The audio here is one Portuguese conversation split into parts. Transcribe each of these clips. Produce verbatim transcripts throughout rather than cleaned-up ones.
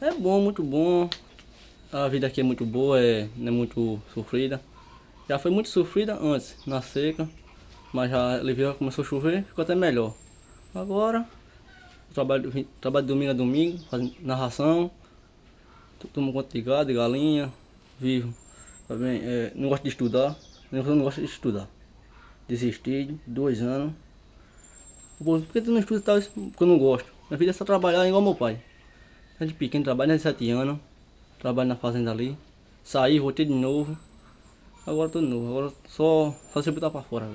É bom, muito bom. A vida aqui é muito boa, é, não é muito sofrida. Já foi muito sofrida antes, na seca, mas já ele veio, começou a chover, ficou até melhor. Agora, eu trabalho, vim- trabalho de domingo a domingo, fazendo narração, to- tomo conta de gado, de galinha, vivo. Também, é, não gosto de estudar, eu não gosto de estudar. Desisti, dois anos. Pô, por que tu não estuda tal? Porque eu não gosto. Minha filha é só trabalhar igual meu pai. Desde pequeno, trabalho desde sete anos, trabalho na fazenda ali. Saí, voltei de novo. Agora tô de novo, agora só, só se botar pra fora.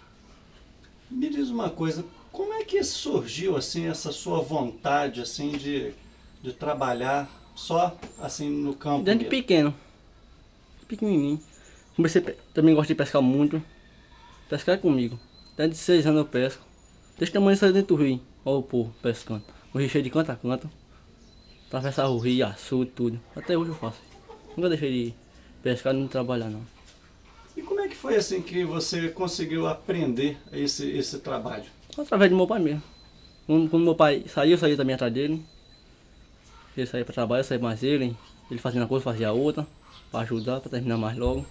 Me diz uma coisa, como é que surgiu assim essa sua vontade assim de, de trabalhar só assim no campo Desde mesmo? pequeno, pequenininho. Comecei, a pe- também gosto de pescar muito. Pescar é comigo. Desde seis anos eu pesco. Desse tamanho sai dentro do rio. Olha o povo pescando. O rio cheio de canto a canto. Atravessar o rio, açude, tudo. Até hoje eu faço. Nunca deixei de pescar nem de trabalhar não. E como é que foi assim que você conseguiu aprender esse, esse trabalho? Através do meu pai mesmo. Quando, quando meu pai saiu, eu saía também atrás dele. Ele saía para trabalhar, eu saía mais ele. Ele fazia uma coisa, fazia outra. Para ajudar, para terminar mais logo.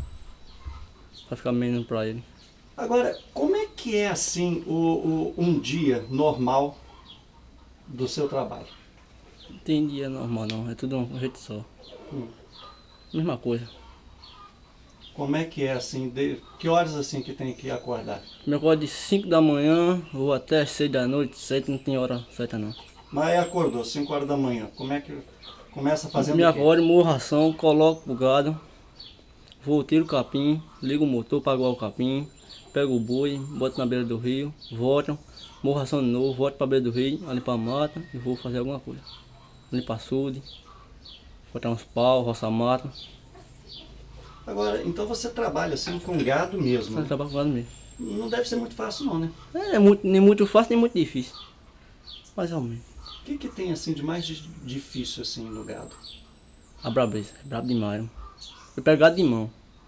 Para ficar menos para ele. Agora, como é que é assim o, o- um dia normal do seu trabalho? Não tem dia normal não, é tudo um jeito só. Hum. Mesma coisa. Como é que é assim? De, que horas assim que tem que acordar? Me acordo de cinco da manhã, vou até seis da noite, sete não tem hora certa não. Mas aí acordou, cinco horas da manhã. Como é que começa fazendo Me o quê? acordo, morro ração, coloco o gado, vou, tiro o capim, ligo o motor para aguar o capim, pego o boi, boto na beira do rio, volto, morro ração de novo, volto para a beira do rio, ali para a mata e vou fazer alguma coisa. Ali para açude, botar uns pau, roçar mata, Agora, então você trabalha assim com gado mesmo, só né? trabalho com gado mesmo. Não deve ser muito fácil não, né? É, é muito, nem muito fácil nem muito difícil, mais ou menos. O que, que tem assim de mais di- difícil assim no gado? A brabeza, é brabo demais. Eu pego gado de mão.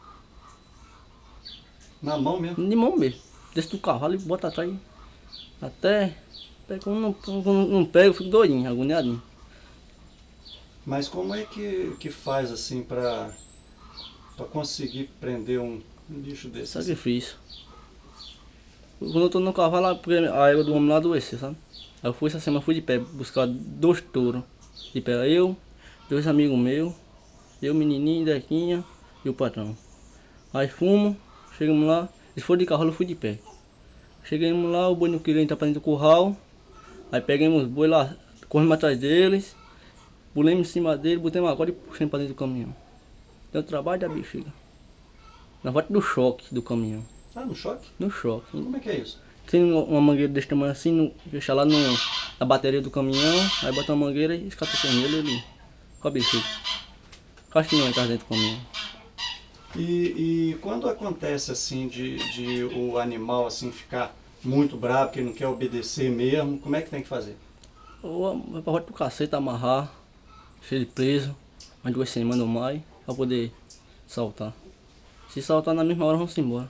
Na mão mesmo? De mão mesmo. Desce do cavalo e bota atrás. Até. Até quando não, quando não pega, eu fico doidinho, agoniadinho. Mas como é que, que faz assim para para conseguir prender um, um bicho desse assim? Sacrifício. Quando eu tô no cavalo, lá, porque a égua do homem lá adoeceu, sabe? Aí eu fui essa semana, fui de pé buscar dois touros. De pé, eu, dois amigos meus, eu, menininho, Dequinha e o patrão. Aí fomos, chegamos lá, eles foram de cavalo, eu fui de pé. Chegamos lá, o boi não queria entrar pra dentro do curral. Aí pegamos os boi lá, corremos atrás deles. Pulemos em cima dele, botamos uma corda e puxamos para dentro do caminhão. Deu trabalho da bexiga. Na volta do choque do caminhão. Ah, no choque? No choque. Como é que é isso? Tem uma mangueira desse tamanho assim, no, deixar lá no, na bateria do caminhão, aí bota a mangueira e escata o pneu ele com a bexiga. Castinho atrás dentro do caminhão. E, e quando acontece assim de, de o animal assim ficar muito bravo, que ele não quer obedecer mesmo, como é que tem que fazer? Ou vai pra volta pro cacete, amarrar, cheio de preso, mais duas semanas ou mais, pra poder saltar. Se saltar na mesma hora, vamos embora.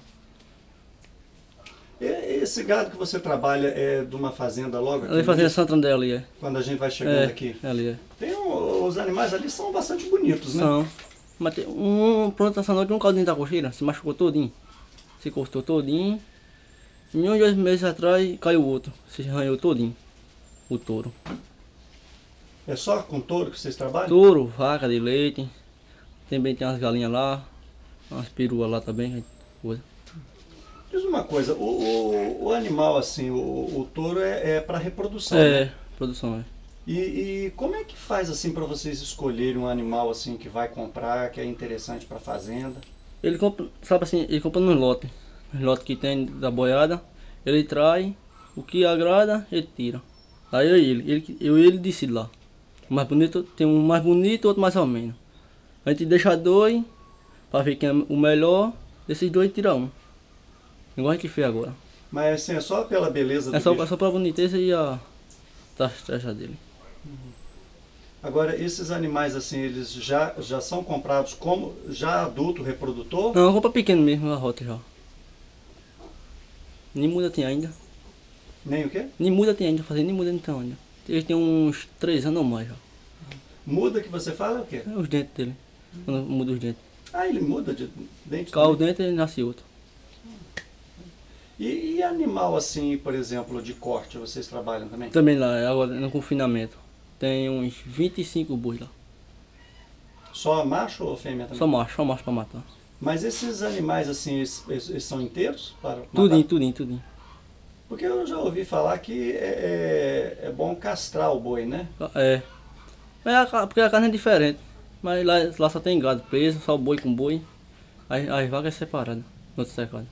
E- Esse gado que você trabalha é de uma fazenda logo aqui Ali no fazendo início, Santo André ali, é. quando a gente vai chegando É, aqui? ali é. Tem um- os animais ali são bastante bonitos, né? São. Mas tem um pronto essa noite, um caldinho da cocheira, se machucou todinho. Se cortou todinho. E uns dois meses atrás caiu o outro. Se arranhou todinho. O touro. É só com touro que vocês trabalham? Touro, vaca de leite. Também tem umas galinhas lá. Umas peruas lá também. Coisa. Diz uma coisa, o, o, o animal assim, o, o touro é, é para reprodução, É, né? produção é. E, e como é que faz assim para vocês escolherem um animal assim que vai comprar, que é interessante para fazenda? Ele compra, sabe assim, ele compra nos lotes. Nos lotes que tem da boiada. Ele traz. O que agrada, ele tira. Aí eu e ele. ele eu e ele decide lá. O mais bonito, tem um mais bonito, outro mais ou menos. A gente deixa dois, pra ver quem é o melhor, desses dois tira um. Igual a gente fez agora. Mas assim, é só pela beleza É do só, é bicho. só pra boniteza e a taxa dele. Agora, esses animais assim, eles já, já são comprados como já adulto, reprodutor? Não, compra pequeno mesmo, a rota já. Nem muda tem ainda. Nem o quê? Nem muda tem ainda, fazer nem muda então ainda. Eles têm uns três anos ou mais já. Muda que você fala é o quê? É os dentes dele. Quando muda os dentes. Ah, ele muda de dente Cai o também? dente e nasce outro. E, e animal assim, por exemplo, de corte, vocês trabalham também? Também lá, agora no confinamento. Tem uns vinte e cinco bois lá. Só macho ou fêmea também? Só macho, só macho pra matar. Mas esses animais assim, eles, eles- eles são inteiros para matar? Tudinho, tudinho, tudinho. Porque eu já ouvi falar que é, é, é bom castrar o boi, né? É. É a ca- porque a carne é diferente. Mas lá, lá só tem gado preso, só boi com boi. As, as vacas é separada, no outro cercado.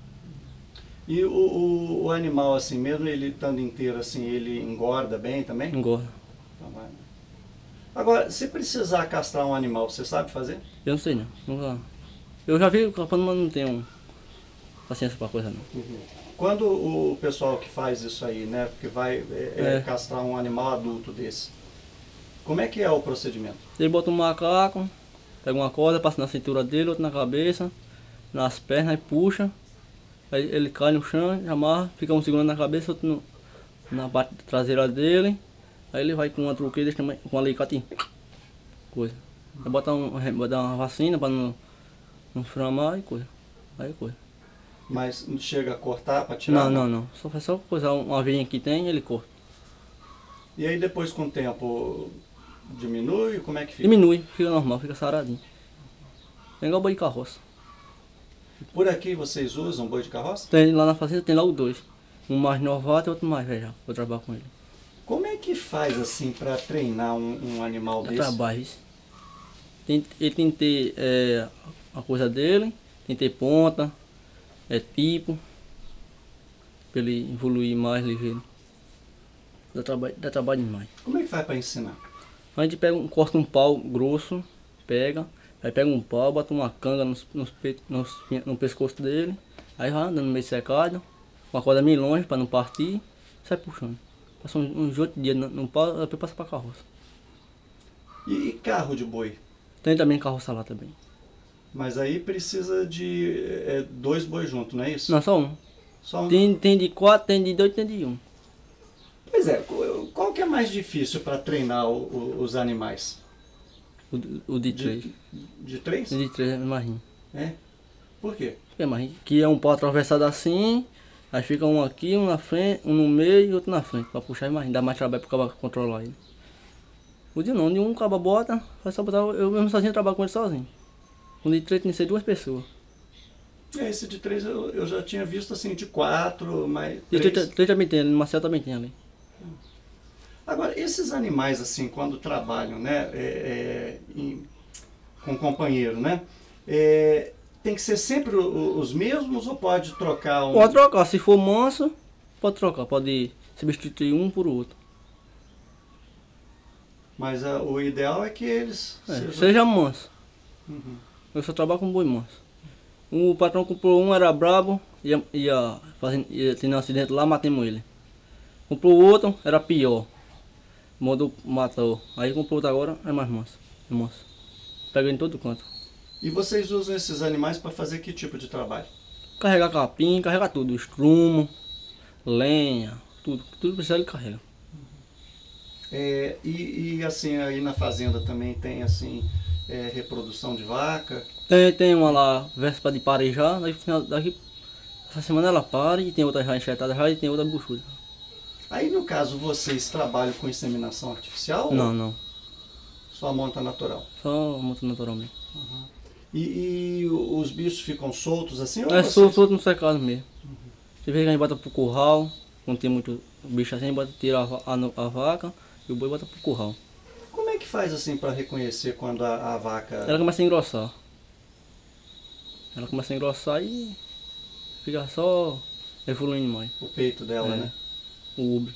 E o, o, o animal assim, mesmo ele estando inteiro assim, ele engorda bem também? Engorda. Então vai, né? Agora, se precisar castrar um animal, você sabe fazer? Eu não sei não. Nunca. Eu já vi capando, mas não tenho paciência pra coisa não. Quando o pessoal que faz isso aí, né, porque vai é, é, É. castrar um animal adulto desse, como é que é o procedimento? Ele bota um macaco, pega uma corda, passa na cintura dele, outra na cabeça, nas pernas e puxa. Aí ele cai no chão, amarra, fica um segurando na cabeça, outro no, na parte traseira dele. Aí ele vai com uma truqueira desse tamanho, com um alicate e coisa. Aí bota um, bota uma vacina pra não, não inflamar e coisa. Aí coisa. Mas não chega a cortar para tirar? Não, não, não. Só faz só coisa, uma veinha que tem, ele corta. E aí depois com o tempo diminui? Como é que fica? Diminui, fica normal, fica saradinho. É igual boi de carroça. Por aqui vocês usam boi de carroça? Tem, lá na fazenda tem logo dois. Um mais novato e outro mais velho já. Vou trabalhar com ele. Como é que faz assim para treinar um, um animal Dá desse? trabalho, isso. Tem, ele tem que ter é, a coisa dele, tem que ter ponta, é tipo, pra ele evoluir mais ligeiro. Dá trabalho, dá trabalho demais. Como é que faz para ensinar? A gente pega um, corta um pau grosso, pega, aí pega um pau, bota uma canga nos, nos, pe- nos, no pescoço dele, aí vai andando no meio secado, uma corda meio longe para não partir, sai puxando. Passa uns, uns oito dias no, no pau, depois passa pra carroça. E, e carro de boi? Tem também carroça lá também. Mas aí precisa de é, dois bois juntos, não é isso? Não, só um. Só um. Tem, tem de quatro, tem de dois, tem de um. Pois é, qual qual que é mais difícil para treinar o- o- os animais? O, de- o de três. De, de três? O de três é mais ruim. É? Por quê? É mais ruim. Que é um pau atravessado assim, aí fica um aqui, um na frente, um no meio e outro na frente. Pra puxar é mais ruim, dá mais trabalho pro cara controlar ele. O de não, de um cabo bota, faz só botar, eu mesmo sozinho trabalho com ele sozinho. O de três tem que ser duas pessoas. É, esse de três eu, eu já tinha visto assim, de quatro, mas E três. três, três também tem, ali no Marcel também tem ali. Agora, esses animais assim, quando trabalham, né, é, é, em- com companheiro, né, é, tem que ser sempre o- o- os mesmos ou pode trocar um? Pode trocar, se for manso, pode trocar, pode substituir um por outro. Mas ah, o ideal é que eles É, sejam... seja manso. Uhum. Eu só trabalho com boi manso. O patrão comprou um, era brabo, ia, ia, fazendo, ia tendo um acidente lá, matemos ele. Comprou outro, era pior. Mandou, matou. Aí comprou outro agora, é mais manso. É manso. Pega em todo canto. E vocês usam esses animais para fazer que tipo de trabalho? Carregar capim, carregar tudo. Estrumo, lenha, tudo. Tudo precisa ele carrega. É, e, e, assim, aí na fazenda também tem assim, é, reprodução de vaca. Tem, tem uma lá, véspera de parejar, daí, final- daqui, essa semana ela para e tem outra já enxertada já e tem outra buchuda. Aí no caso vocês trabalham com inseminação artificial Não, ou não. só monta natural? Só monta naturalmente. E, e os bichos ficam soltos assim? Ou É vocês- solto, solto no secado mesmo. Você vê que a gente bota pro curral, quando tem muito bicho assim, a gente bota, tira a, va- a, no- a vaca e o boi bota pro curral. Como é que faz assim para reconhecer quando a, a vaca... Ela começa a engrossar. Ela começa a engrossar e fica só evoluindo mais. O peito dela, É. né? O ubre.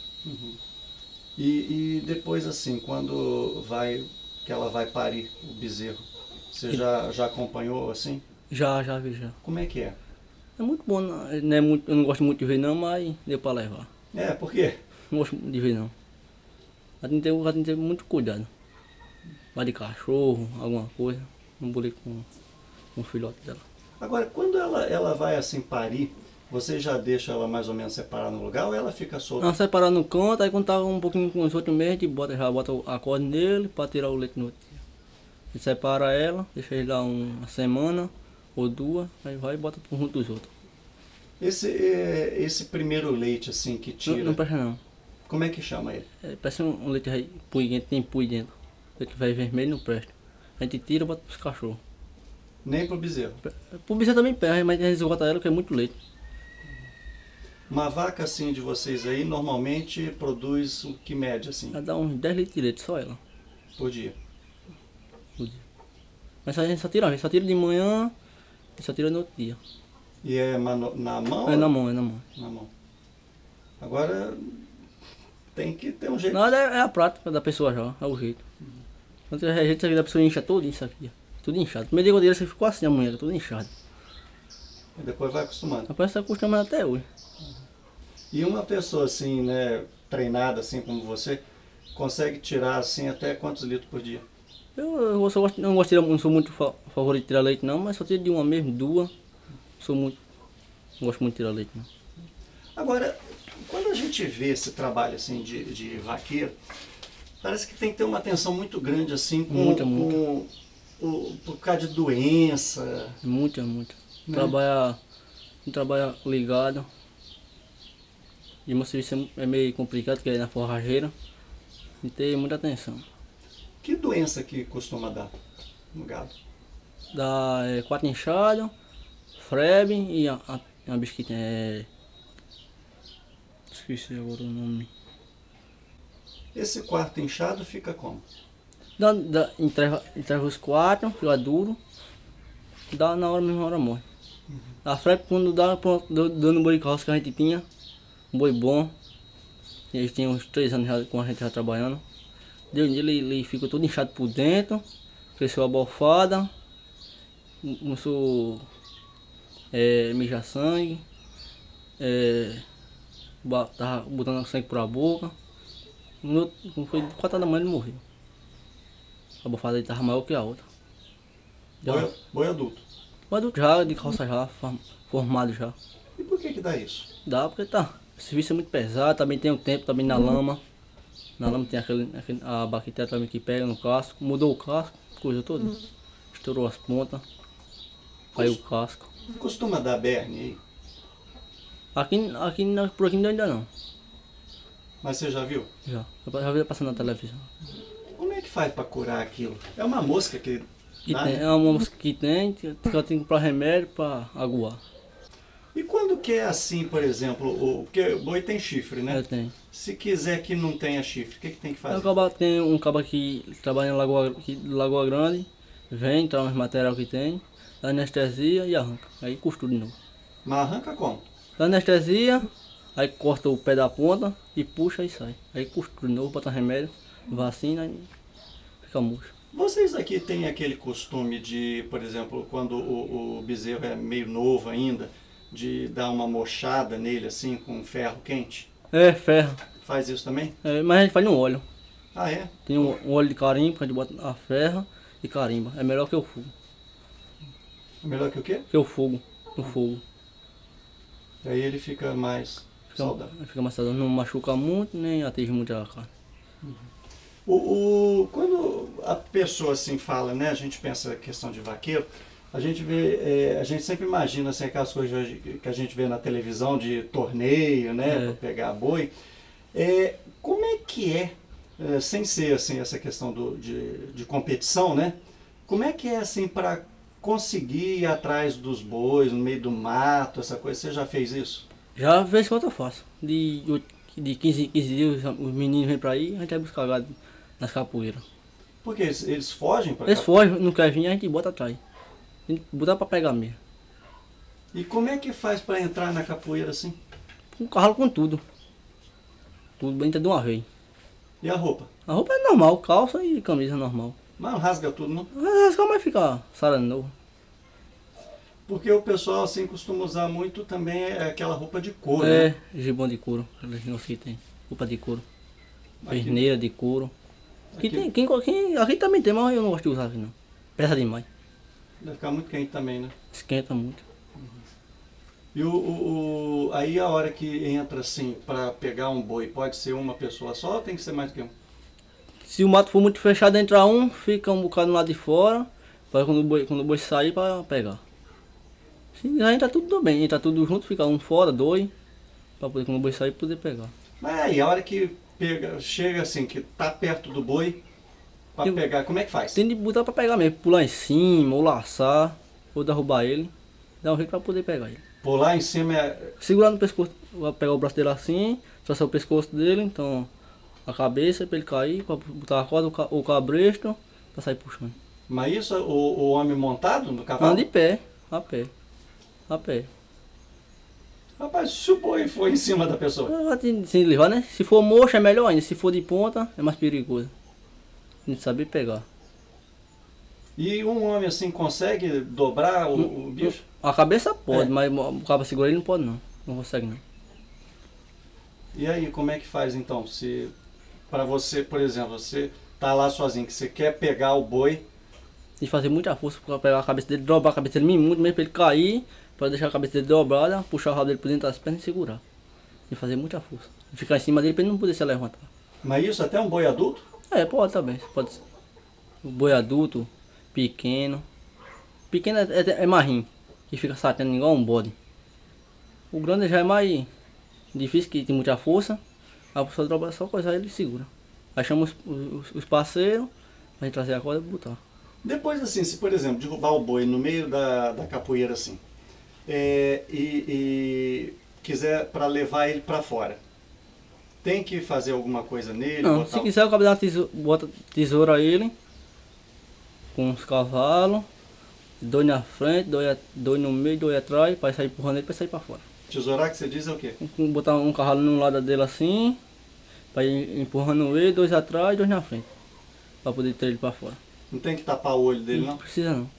E, e depois assim, quando vai, que ela vai parir o bezerro, você já, já acompanhou assim? Já, já vi já. Como é que é? É muito bom, não não é muito, eu não gosto muito de ver não, mas deu pra levar. É, por quê? Não gosto muito de ver não. Mas tem que ter, tem que ter muito cuidado. Vai de cachorro, alguma coisa. Não bolei com, com o filhote dela. Agora, quando ela, ela vai assim parir, Você já deixa ela mais ou menos separada no lugar ou ela fica solta? Ela separa no canto, aí quando tá um pouquinho com os outros meses, a gente bota, já bota a corda nele para tirar o leite no outro dia. A gente separa ela, deixa ele lá uma semana ou duas, aí vai e bota junto dos outros. Esse, é, esse primeiro leite assim que Não, tira, não presta não. como é que chama ele? É, parece um, um leite aí, pui dentro, tem pui dentro. O leite vai vermelho não presta. A gente tira e bota pros cachorros. Nem pro bezerro. Pro bezerro também perde, mas a gente esgota ela porque é muito leite. Uma vaca assim de vocês aí normalmente produz o que mede assim Ela dá uns dez litros de leite, só ela. por dia. Por dia. Mas a gente só tira, a gente só tira de manhã e só tira no outro dia. E é mano- na mão? É na mão, é na mão. Na mão. Agora tem que ter um jeito. Nada é, é a prática da pessoa já, é o jeito. Quando é jeito, isso aqui da pessoa incha tudo isso aqui. Tudo inchado. Primeiro dia que eu dei, você ficou assim a manhã, tudo inchado. E depois vai acostumando. Rapaz, você tá acostumado até hoje. E uma pessoa assim, né, treinada assim como você, consegue tirar assim até quantos litros por dia? Eu, eu só gosto, não gosto de tirar, não sou muito fa favorito de tirar leite não, mas só tiro de uma mesmo, duas. Sou muito, não gosto muito de tirar leite não. Agora, quando a gente vê esse trabalho assim de, de vaqueiro, parece que tem que ter uma atenção muito grande assim com, Muita, com muita. o, por causa de doença. Muito, muito. Né? Trabalha, trabalha ligado. E meu serviço é meio complicado, que é na forrageira. E tem muita atenção. Que doença que costuma dar no gado? Dá é, quatro inchadas, frebe e a, a, a bisquita é... Esqueci agora o nome. Esse quarto inchado fica como? Dá, dá, entrega, entrega os quatro, fica duro. Dá na hora mesmo, na hora morre. Uhum. A frebe quando dá, pronto, dando boi de carroça que a gente tinha. Um boi bom. Eles tinham uns três anos já, com a gente já trabalhando. Deu um dia ele, ele ficou todo inchado por dentro. Cresceu a bofada. Começou é, mijar sangue. É, tava botando sangue por a boca. No, foi quatro da manhã ele morreu. A bofada dele tava maior que a outra. Boi, boi adulto. Boi adulto já, de calça já, formado já. E por que que dá isso? Dá porque tá. O serviço é muito pesado, também tem o tempo também na lama. Na lama tem aquele, aquele, a bactéria também que pega no casco. Mudou o casco, coisa toda. Estourou as pontas. Caiu o casco. Costuma dar berne aí? Aqui, aqui por aqui ainda não. Mas você já viu? Já. Já vi passando na televisão. Como é que faz para curar aquilo? É uma mosca que... Que dá, tem, né? é uma mosca que tem, que ela tem que comprar remédio para aguar. E quando que é assim, por exemplo, o, porque o boi tem chifre, né? É, tem. Se quiser que não tenha chifre, o que, que tem que Aí fazer? o caba, tem um cabo que trabalha em Lagoa, aqui, Lagoa Grande, vem, traz os material que tem, dá anestesia e arranca. Aí costura de novo. Mas arranca como? Dá anestesia, aí corta o pé da ponta e puxa e sai. Aí costura de novo, bota remédio, vacina e fica murcho. Vocês aqui têm aquele costume de, por exemplo, quando o, o bezerro é meio novo ainda, de dar uma mochada nele assim com ferro quente? É, ferro. Faz isso também? É, mas a gente faz no óleo. Ah, é? Tem um, um óleo de carimbo, que a gente bota a ferra e carimba. É melhor que o fogo. Melhor que o quê? Que o fogo, no fogo. Aí ele fica mais Fica, saudável. fica mais saudável, não machuca muito, nem atinge muito a carne. O, o, quando a pessoa assim fala, né, a gente pensa a questão de vaqueiro, a gente vê, é, a gente sempre imagina assim, aquelas coisas que a gente vê na televisão de torneio, né, É. para pegar boi. É, como é que é, é, sem ser assim essa questão do, de, de competição, né? Como é que é assim para conseguir ir atrás dos bois no meio do mato, essa coisa? Você já fez isso? Já vez quando eu faço. De, oito- de quinze, quinze dias os meninos vêm pra aí, a gente vai buscar gado nas capoeiras. Porque eles, eles fogem para Eles cá? fogem, não quer vir, a gente bota atrás. A gente bota pra pegar mesmo. E como é que faz para entrar na capoeira assim? Com carro com tudo. Tudo bem de uma vez. E a roupa? A roupa é normal, calça e camisa normal. Mas não rasga tudo, não? Mas como vai ficar sarando novo? Porque o pessoal assim costuma usar muito também é aquela roupa de couro, É, né? gibão de couro, aqueles negócios que tem. Roupa de couro. Aqui- Perneira de couro. Aqui, Aqui- tem, quem, quem, aqui também tem, mas eu não gosto de usar aqui não. Pesa demais. Deve ficar muito quente também, né? Esquenta muito. E o, o, o- aí a hora que entra assim para pegar um boi, pode ser uma pessoa só ou tem que ser mais do que um? Se o mato for muito fechado, entra um, fica um bocado lá de fora, para quando o boi, quando o boi sair para pegar. Se já entra tudo bem, entra tudo junto, fica um fora, dois, para poder quando o boi sair poder pegar. Mas aí a hora que pega, chega assim, que tá perto do boi para Tem, pegar, como é que faz? tem de botar para pegar mesmo, pular em cima, ou laçar, ou derrubar ele, dá um jeito para poder pegar ele. Pular em cima é. Segurar no pescoço, vou pegar o braço dele assim, traçar o pescoço dele, então a cabeça para ele cair, para botar a corda, o, ca, o cabresto, para sair puxando. Mas isso o, o homem montado no Anda de cavalo? pé, a pé, a pé. Rapaz, se o boi for em cima da pessoa. Ah, tem- Se levar, né? Se for mocho é melhor ainda, se for de ponta é mais perigoso. A gente saber pegar. E um homem assim consegue dobrar o, o bicho? A cabeça pode, É. mas o cabo segurar ele não pode não. Não consegue não. E aí, como é que faz então? Se para você, por exemplo, você tá lá sozinho, que você quer pegar o boi, Tem que fazer muita força pra pegar a cabeça dele, dobrar a cabeça dele muito, mesmo pra ele cair, pra deixar a cabeça dele dobrada, puxar o rabo dele por dentro das pernas e segurar. Tem que fazer muita força. E ficar em cima dele pra ele não poder se levantar. mas isso até um boi adulto? É, pode também. Pode ser. O boi adulto, pequeno. Pequeno é, é, é marrinho, que fica saltando igual um bode. O grande já é mais difícil, que tem muita força. A pessoa dobra só coisa ele e segura. Aí chama os, os, os parceiros pra gente trazer a corda e botar. Depois assim, se por exemplo derrubar o boi no meio da, da capoeira assim, é, e, e quiser para levar ele para fora, tem que fazer alguma coisa nele, Não, se botar. quiser eu acabo dando tesoura, bota tesoura a ele, com os cavalos, dois na frente, dois, a- dois no meio, dois atrás, pra sair empurrando ele pra sair pra fora. Tesourar que você diz é o quê? Com- Botar um cavalo num lado dele assim, pra ir empurrando ele, dois atrás, dois na frente. Pra poder ter ele pra fora. Não tem que tapar o olho dele Não não? precisa não.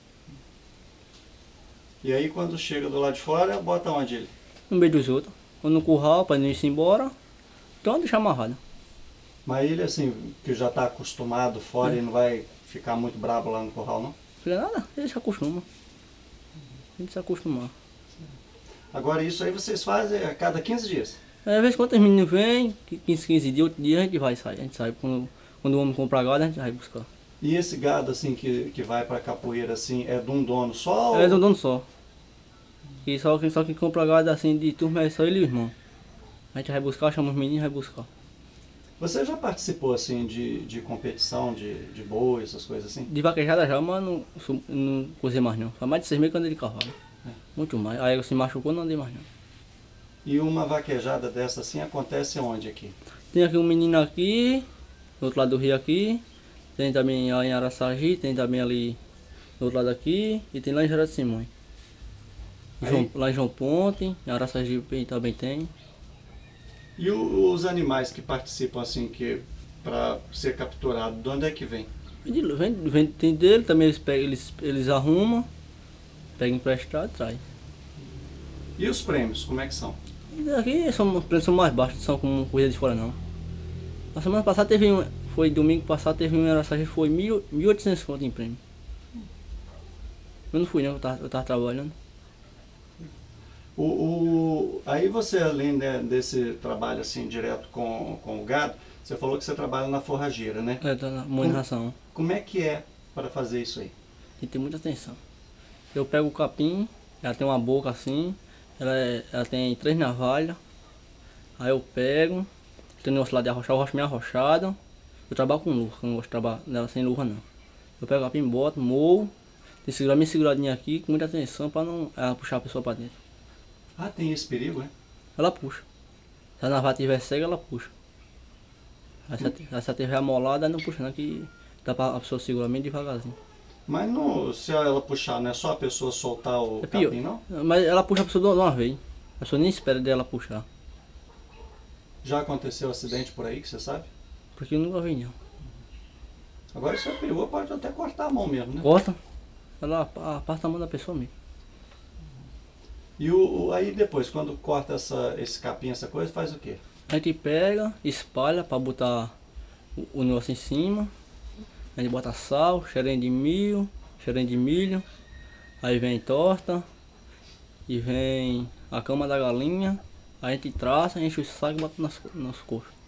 E aí quando chega do lado de fora, bota onde ele? No meio dos outros. Ou no curral, pra não ir embora. Então deixa amarrado. Mas ele assim, que já está acostumado fora É. e não vai ficar muito bravo lá no curral não? Fica nada, ele se acostuma. Ele se acostumar. Agora isso aí vocês fazem a cada quinze dias. Aí, às vezes quando os meninos vêm, quinze, quinze dias, outro dia a gente vai sair. A gente sai. Quando, quando o homem compra gado, a gente vai buscar. E esse gado assim que, que vai para capoeira assim, é de um dono só? É de um ou- dono só. E só quem, só quem compra gado assim de turma é só ele e o irmão. A gente vai buscar, chama os meninos e vai buscar. Você já participou assim de, de competição de, de boi, essas coisas assim? De vaquejada já, mas não, sou- não cozei mais não. Faz mais de seis meses que eu andei de cavalo. Muito mais. Aí eu se machucou, não andei mais não. E uma vaquejada dessa assim acontece onde aqui? Tem aqui um menino aqui, do outro lado do rio aqui. Tem também lá em Araçagi, tem também ali do outro lado aqui. E tem lá em Gerard de Simões. Aí- João- lá em João Ponte, em Araçagi também tem. E o- os animais que participam assim que para ser capturado, de onde é que vem? E de- Vem, vem, tem dele, também eles, pegam, eles, eles arrumam, pegam emprestado e trazem. E os prêmios, como é que são? E daqui são, os preços são mais baixos, não são como corrida de fora não. Na semana passada teve um, foi domingo passado, teve um em Araçagi, foi mil, mil e oitocentos conto em prêmio. Eu não fui não, eu tava, eu tava trabalhando. O, o- aí você, além de- desse trabalho assim direto com, com o gado, você falou que você trabalha na forrageira, né? É, tá na mãe de ração. Como é que é para fazer isso aí? Tem que ter muita atenção. Eu pego o capim, ela tem uma boca assim, ela, é- ela tem três navalhas. Aí eu pego, tem um negócio lá de arrochar, eu rocho meio arrochado. Eu trabalho com luva, eu não gosto de trabalhar nela sem luva não. Eu pego o capim, boto, morro, tem que segurar minha seguradinha aqui com muita atenção para não ela puxar a pessoa para dentro. Ah, tem esse perigo, é? Ela puxa. Se a navalha estiver cega, ela puxa. Aí se ela- se ela estiver amolada, não puxa não, que dá para a pessoa segurar bem devagarzinho. Mas não, se ela puxar, não é só a pessoa soltar o É pior. capim, não? Mas ela puxa a pessoa de uma vez. A pessoa nem espera dela puxar. Já aconteceu acidente por aí, que você sabe? Porque eu nunca vi não. Agora isso é perigoso, pode até cortar a mão mesmo, né? Corta, ela aparta a mão da pessoa mesmo. E o, o- aí depois, quando corta essa, esse capim, essa coisa, faz o quê? A gente pega, espalha para botar o, o negócio em cima. A gente bota sal, cheirinho de milho, cheirinho de milho. Aí vem torta. E vem a cama da galinha, a gente traça, enche o saco e bota nas, nas coxas.